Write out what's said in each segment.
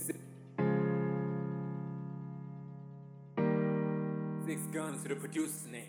Six guns to the producer's name.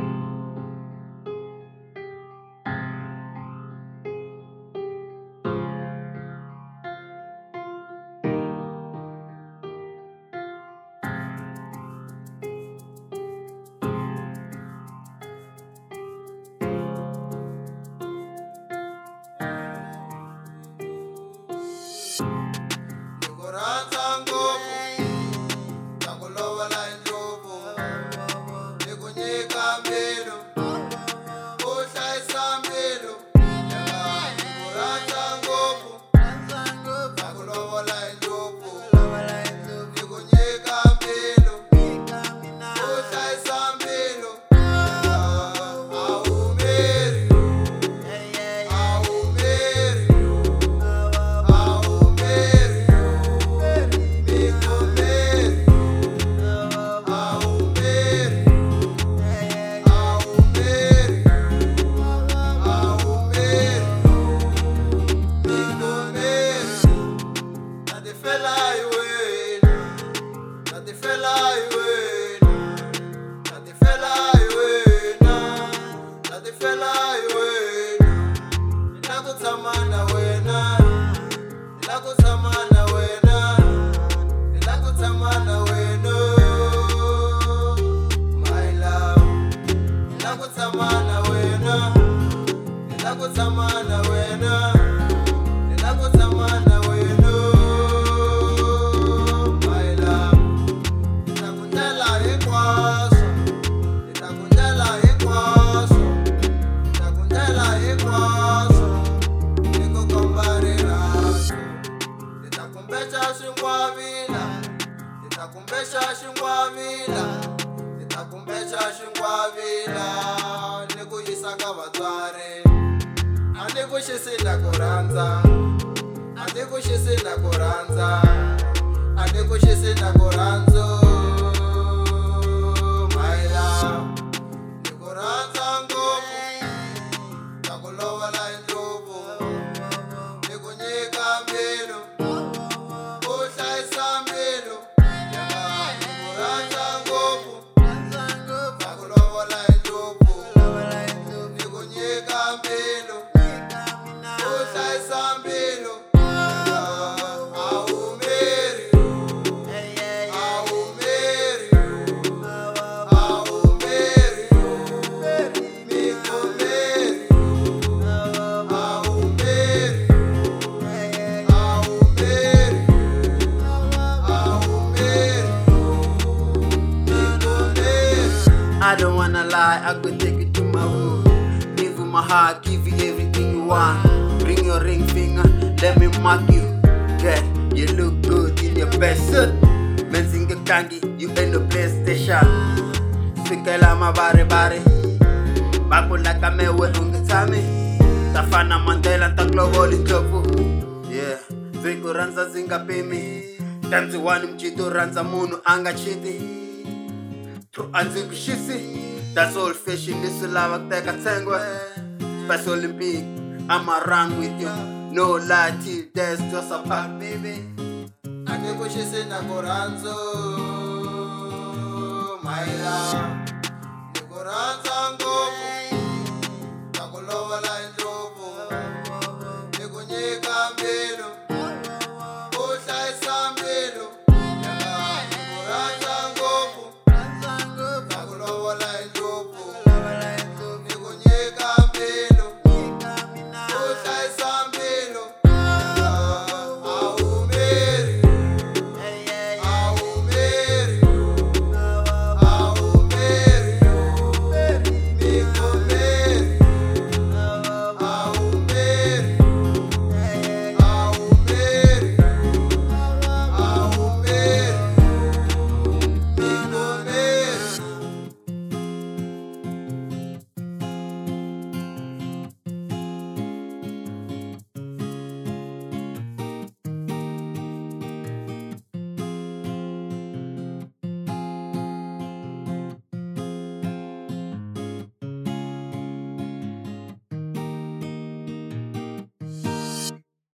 I don't wanna lie, I could take you to my room. Give you my heart, give you everything you want. Bring your ring finger, let me mark you. Yeah, you look good in your best suit. Menzinga kangi, you in the PlayStation. Fikela mabare bare. Bakula kamewe ungitami. Tafana Mandela tagloboli tofu. Yeah, Viku ranza zinga pimi. Tamzi wani mchito ranza munu anga chiti. True anziku shisi. That's all fishing, this is lava teka tengwe. Special Olympic, I'm around with you. No lie till there's just a part, baby. Adeko shisi na koranzo. My love. Nikoranza ngoku.